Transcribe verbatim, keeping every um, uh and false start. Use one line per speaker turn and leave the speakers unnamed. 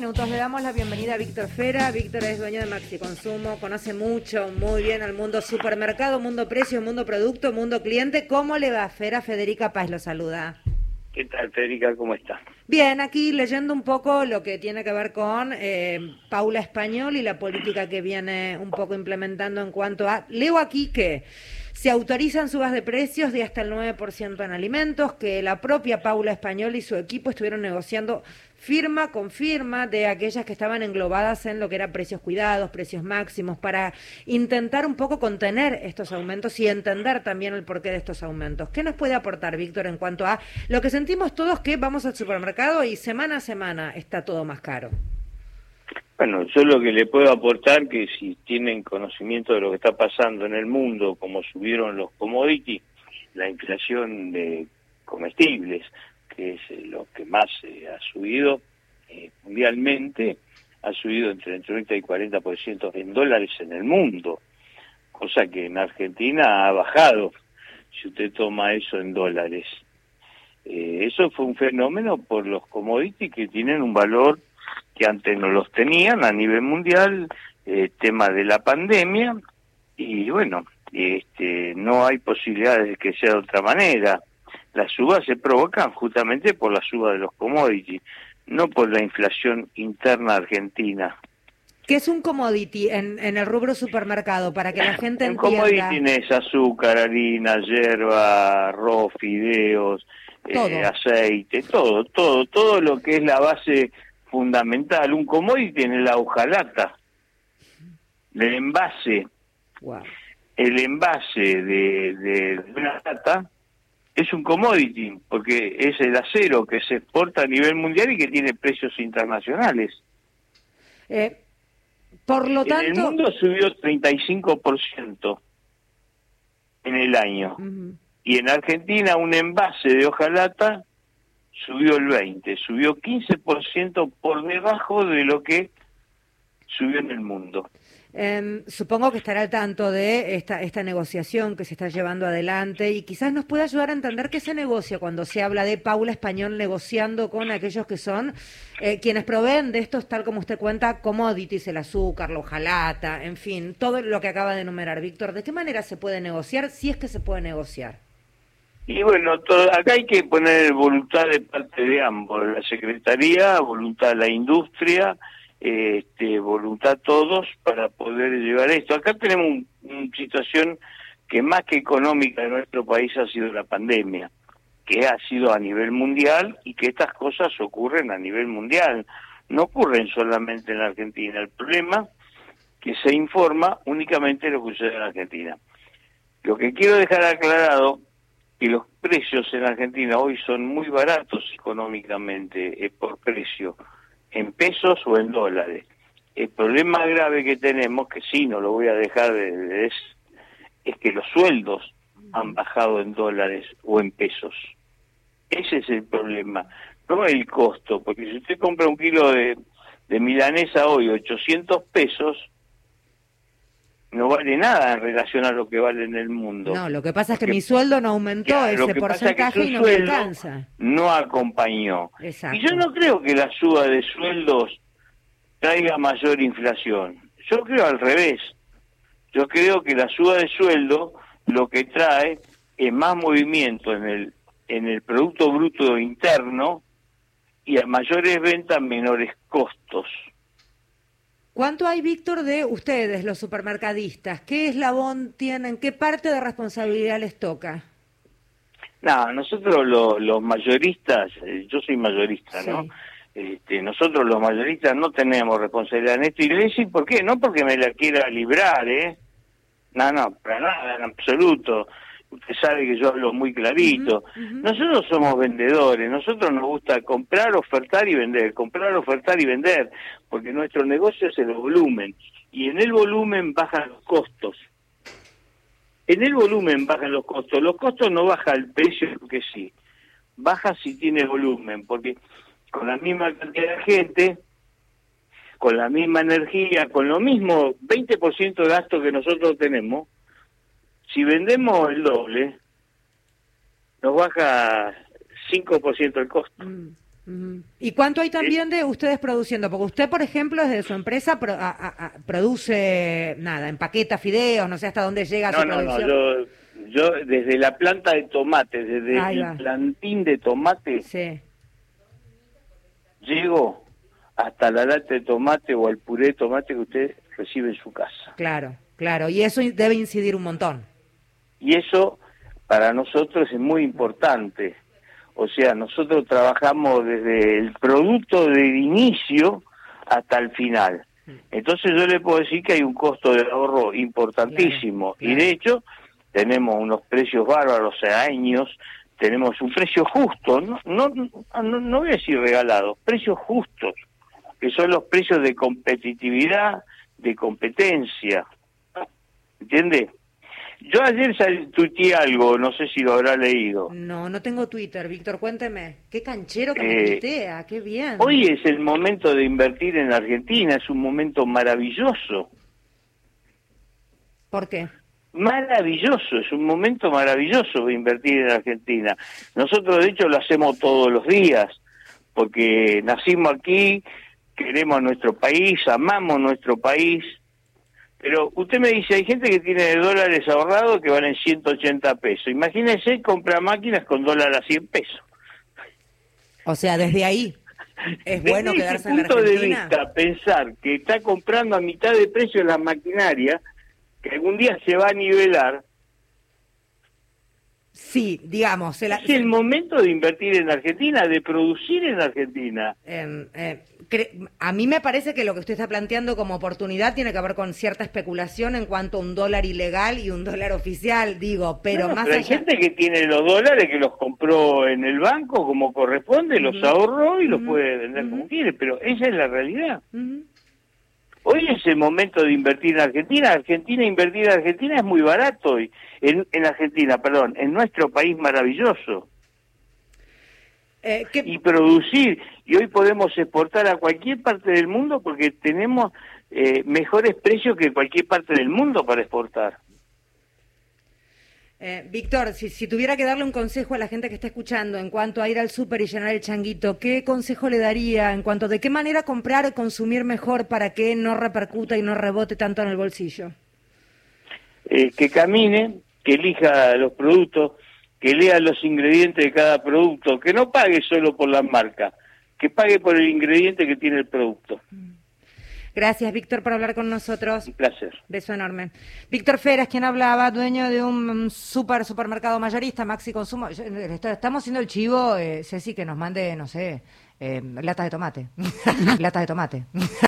minutos le damos la bienvenida a Víctor Fera. Víctor es dueño de Maxi Consumo, conoce mucho, muy bien al mundo supermercado, mundo precio, mundo producto, mundo cliente. ¿Cómo le va, Fera? Federica Paz lo saluda.
¿Qué tal, Federica? ¿Cómo está?
Bien, aquí leyendo un poco lo que tiene que ver con eh, Paula Español y la política que viene un poco implementando en cuanto a... Leo aquí que se autorizan subas de precios de hasta el nueve por ciento en alimentos, que la propia Paula Español y su equipo estuvieron negociando firma con firma de aquellas que estaban englobadas en lo que eran precios cuidados, precios máximos, para intentar un poco contener estos aumentos y entender también el porqué de estos aumentos. ¿Qué nos puede aportar, Víctor, en cuanto a lo que sentimos todos que vamos al supermercado y semana a semana está todo más caro?
Bueno, yo lo que le puedo aportar, que si tienen conocimiento de lo que está pasando en el mundo, como subieron los commodities, la inflación de comestibles, que es lo que más eh, ha subido eh, mundialmente, ha subido entre el treinta y cuarenta por ciento en dólares en el mundo, cosa que en Argentina ha bajado, si usted toma eso en dólares. Eh, eso fue un fenómeno por los commodities que tienen un valor que antes no los tenían a nivel mundial, eh, tema de la pandemia, y bueno, este, no hay posibilidades de que sea de otra manera. Las subas se provocan justamente por la suba de los commodities, no por la inflación interna argentina.
¿Qué es un commodity en, en el rubro supermercado, para que la gente
el
entienda?
El commodity es azúcar, harina, yerba, arroz, fideos, eh, aceite, todo, todo, todo lo que es la base fundamental. Un commodity en la hojalata, el envase, wow. el envase de, de, de una lata es un commodity, porque es el acero que se exporta a nivel mundial y que tiene precios internacionales.
Eh, por lo tanto...
En el mundo subió treinta y cinco por ciento en el año. Uh-huh. Y en Argentina un envase de hojalata subió el veinte por ciento, subió quince por ciento por debajo de lo que subió en el mundo.
Eh, supongo que estará al tanto de esta, esta negociación que se está llevando adelante y quizás nos pueda ayudar a entender qué se negocia cuando se habla de Paula Español negociando con aquellos que son eh, quienes proveen de estos, tal como usted cuenta, commodities, el azúcar, la hojalata, en fin, todo lo que acaba de enumerar. Víctor, ¿de qué manera se puede negociar, si es que se puede negociar?
Y bueno, todo, acá hay que poner voluntad de parte de ambos, la Secretaría, voluntad de la industria, este, voluntad todos para poder llevar esto. Acá tenemos una situación que más que económica de nuestro país ha sido la pandemia, que ha sido a nivel mundial y que estas cosas ocurren a nivel mundial, no ocurren solamente en Argentina. El problema es que se informa únicamente lo que sucede en Argentina. Lo que quiero dejar aclarado que los precios en Argentina hoy son muy baratos económicamente, eh, por precio, en pesos o en dólares. El problema grave que tenemos, que sí, no lo voy a dejar de, de es, es que los sueldos han bajado en dólares o en pesos. Ese es el problema, no el costo, porque si usted compra un kilo de, de milanesa hoy, ochocientos pesos, no vale nada en relación a lo que vale en el mundo.
No, lo que pasa es que mi sueldo no aumentó
claro,
ese porcentaje y no me alcanza.
No acompañó.
Exacto.
Y yo no creo que la suba de sueldos traiga mayor inflación. Yo creo al revés. Yo creo que la suba de sueldo lo que trae es más movimiento en el en el Producto Bruto Interno y a mayores ventas, menores costos.
¿Cuánto hay, Víctor, de ustedes, los supermercadistas? ¿Qué eslabón tienen? ¿Qué parte de responsabilidad les toca?
No, nosotros los, los mayoristas, eh, yo soy mayorista, sí. ¿no? Este, nosotros los mayoristas no tenemos responsabilidad en esto. Y le voy a decir por qué, no porque me la quiera librar, ¿eh? No, no, para nada, en absoluto. Usted sabe que yo hablo muy clarito. Uh-huh, uh-huh. Nosotros somos vendedores, nosotros nos gusta comprar, ofertar y vender, comprar, ofertar y vender, porque nuestro negocio es el volumen, y en el volumen bajan los costos. En el volumen bajan los costos, los costos no baja el precio porque sí, baja si tiene volumen, porque con la misma cantidad de gente, con la misma energía, con lo mismo veinte por ciento de gasto que nosotros tenemos, si vendemos el doble, nos baja cinco por ciento el costo. Mm.
Uh-huh. ¿Y cuánto hay también de ustedes produciendo? Porque usted, por ejemplo, desde su empresa pro, a, a, a, produce, nada, empaqueta fideos, no sé hasta dónde llega
no,
su
no,
producción.
No, yo, yo desde la planta de tomate, desde
Ahí
el
va.
plantín de tomate,
sí.
llego hasta la lata de tomate o el puré de tomate que usted recibe en su casa.
Claro, claro, y eso debe incidir un montón.
Y eso para nosotros es muy importante. O sea, nosotros trabajamos desde el producto del inicio hasta el final. Entonces yo le puedo decir que hay un costo de ahorro importantísimo. Claro, claro. Y de hecho tenemos unos precios bárbaros a años, tenemos un precio justo, no, no, no, no voy a decir regalado, precios justos, que son los precios de competitividad, de competencia. ¿Entiende? Yo ayer tuiteé algo, no sé si lo habrá leído.
No, no tengo Twitter, Víctor, cuénteme. Qué canchero que eh, me tuitea, qué bien.
Hoy es el momento de invertir en Argentina, es un momento maravilloso.
¿Por qué?
Maravilloso, es un momento maravilloso de invertir en Argentina. Nosotros de hecho lo hacemos todos los días, porque nacimos aquí, queremos nuestro país, amamos nuestro país. Pero usted me dice, hay gente que tiene dólares ahorrados que valen ciento ochenta pesos. Imagínese comprar máquinas con dólar a cien pesos.
O sea, desde ahí es bueno
desde
quedarse
en
la Argentina.
Desde ese punto de vista, pensar que está comprando a mitad de precio la maquinaria, que algún día se va a nivelar.
Sí, digamos. Se la,
es el
se...
momento de invertir en Argentina, de producir en Argentina.
Eh, eh, cre... A mí me parece que lo que usted está planteando como oportunidad tiene que ver con cierta especulación en cuanto a un dólar ilegal y un dólar oficial, digo, pero
no,
más
pero
allá...
hay gente que tiene los dólares, que los compró en el banco como corresponde, uh-huh. los ahorró y uh-huh. los puede vender uh-huh. como quiere, pero esa es la realidad. Uh-huh. Hoy es el momento de invertir en Argentina. Argentina, invertir en Argentina es muy barato. Y en, en Argentina, perdón, en nuestro país maravilloso.
Eh, ¿qué...
Y producir. Y hoy podemos exportar a cualquier parte del mundo porque tenemos eh, mejores precios que cualquier parte del mundo para exportar.
Eh, Víctor, si, si tuviera que darle un consejo a la gente que está escuchando en cuanto a ir al súper y llenar el changuito, ¿qué consejo le daría en cuanto a de qué manera comprar o consumir mejor para que no repercuta y no rebote tanto en el bolsillo?
Eh, que camine, que elija los productos, que lea los ingredientes de cada producto, que no pague solo por la marca, que pague por el ingrediente que tiene el producto.
Gracias, Víctor, por hablar con nosotros.
Un placer.
Beso enorme. Víctor Feras, quien hablaba, dueño de un super supermercado mayorista, Maxi Consumo. Estamos haciendo el chivo, eh, Ceci, que nos mande, no sé, eh, latas de tomate. latas de tomate.